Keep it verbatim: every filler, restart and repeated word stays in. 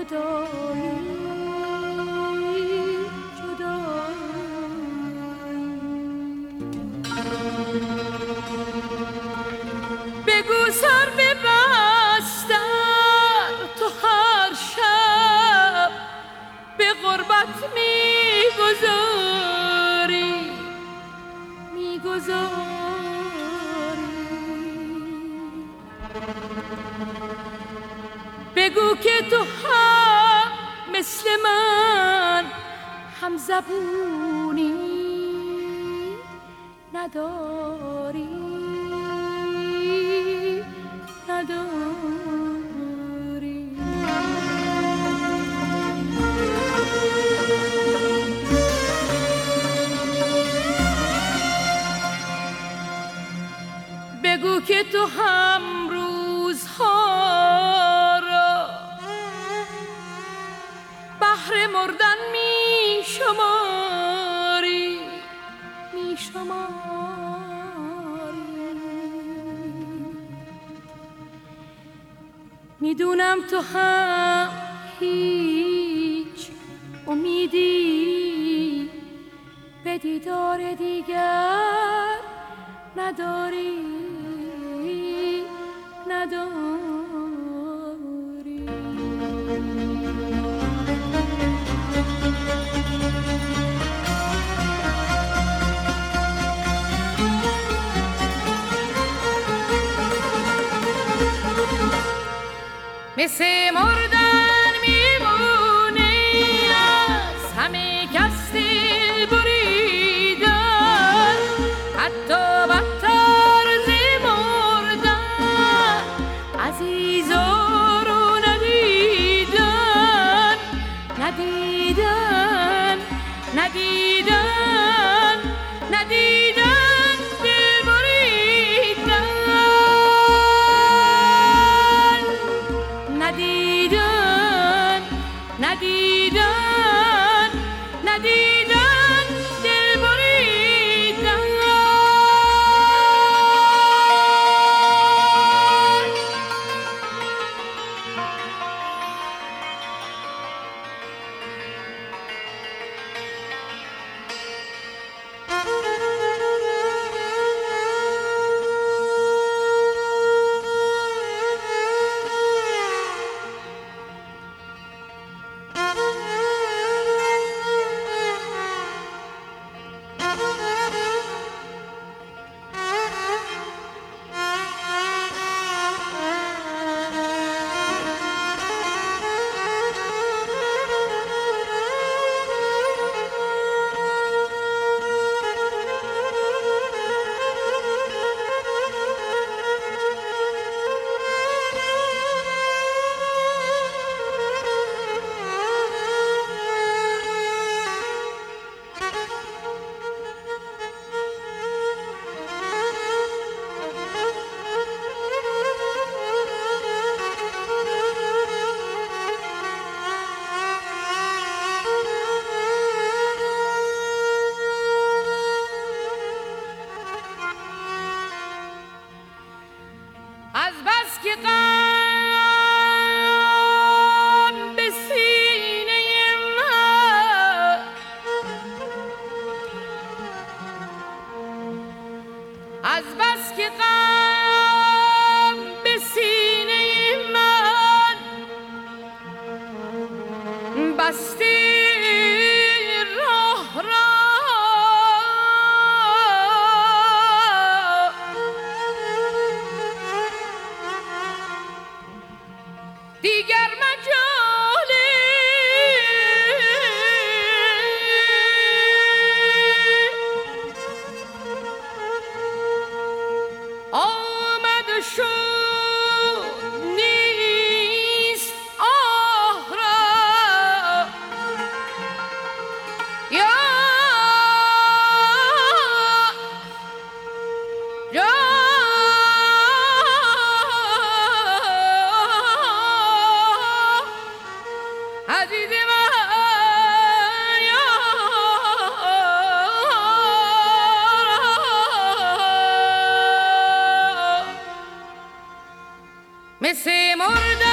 جدایی بگو سر ببستر تو هر شب به غربت میگذاری میگذاری بگو که تو هم مثل من هم زبونی نداری نداری بگو که تو هم روزها را بهر مردن می شماری می شماری میدونم تو هم هیچ امیدی به دیدار دیگر نداری نداری مثل مردن میمونی از همه کس دل بریدن حتی بدتر ز مردن عزیزا رو ندیدن ندیدن ندیدن ندیدن دل بریدن ندیدن ندیدن ندیدن دل بریدن از بس که غم به سینه من از بس که غم به سینه من بستی راه را دیگر مجالی آمد شد نیست آه را یا یا عزیز من یا مثل مردن